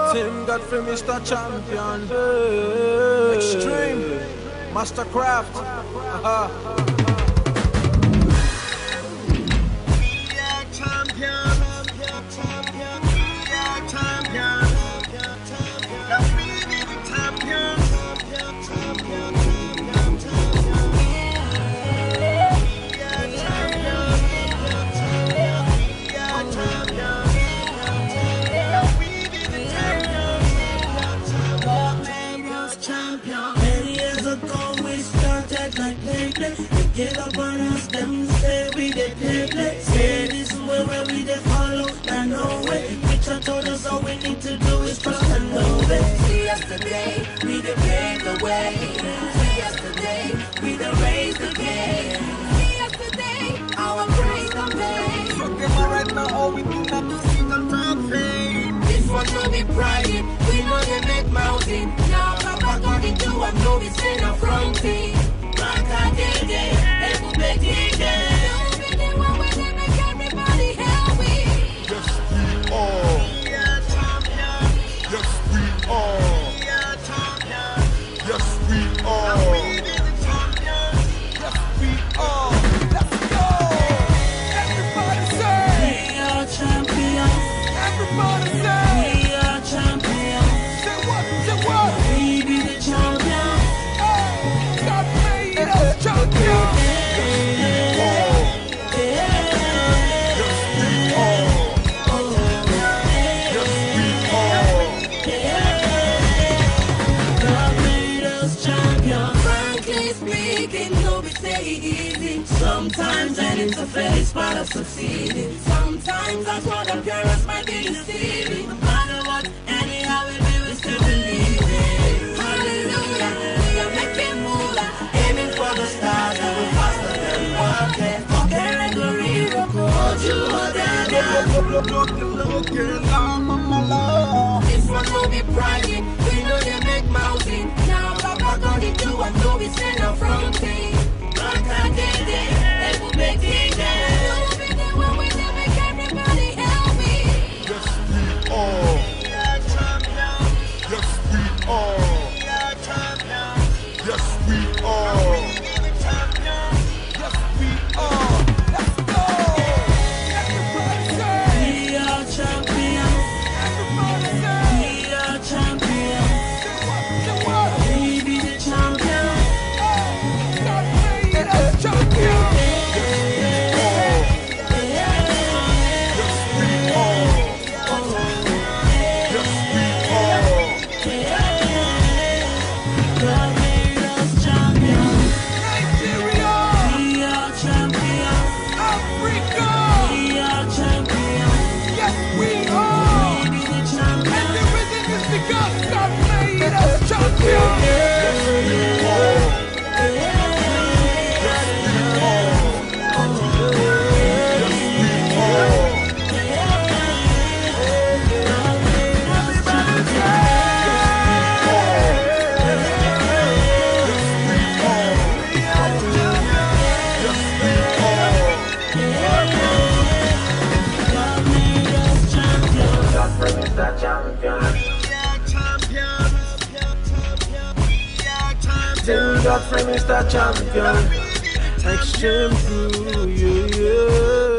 Tim Godfrey, Mr. Champion. Extreme. Mastercraft. We are champions. We are champions. We be the champions. Many years ago we started like play. They gave up on us, them say we dey play. Say this way where we dey follow, and no way. Preacher told us all we need to do is trust and obey. See yesterday, we dey pave the way. See yesterday, we dey raise the game. See yesterday, our praise the pain. Fuck them all right now, all we do not to see them top fame. This one no be pride, we know they make mountain. Now Papa got it do, I'm no be saying a fronting. Maka Dede, Ebu Bedide. Don't be the one where they make everybody help me. Yes, we are. We are champions. Yes, we are. We are champions. Yes, we We are. be the champions. Yes, we are. Let's go. Everybody say. We are champions. Everybody say. We are champions. Say what? Say what? We be the champions. Oh, God made us champions. Yes, we are. Yes, we are. God made us champions. Frankly speaking, no be say easy. Sometimes I need to face part of succeeding. Sometimes that's what appearance might be deceiving. No matter what, anyhow we will still believe it. Hallelujah, we are making moolah, aiming for the stars and we're faster than rocket. Okay, Gregory, hold you This one no be private, we know they make mountain. Now Papa got it do, I know we send a fronting. Maka Dede, Ebu Bedide. Don't be the one where they make everybody help me. Yes, we are. We are champions. Yes, we are. We are champions. Yes, we are. We be the champions. Yes, we are. Let's go. Everybody say. We are champions. Everybody say. We are champions. Say what? Say what? We be the champions. Oh, God made us champions. God made us champions. Nigeria, We are champions. Africa, We are champions. yes we are. We be the And champions. the reason is because God made us champions. Yes we are. Yes we are. Yes we are. God made us champions. God made us champions. We are champions. We are champions. Tim Godfrey, Mr. Champion. Extreme crew, yeah, yeah.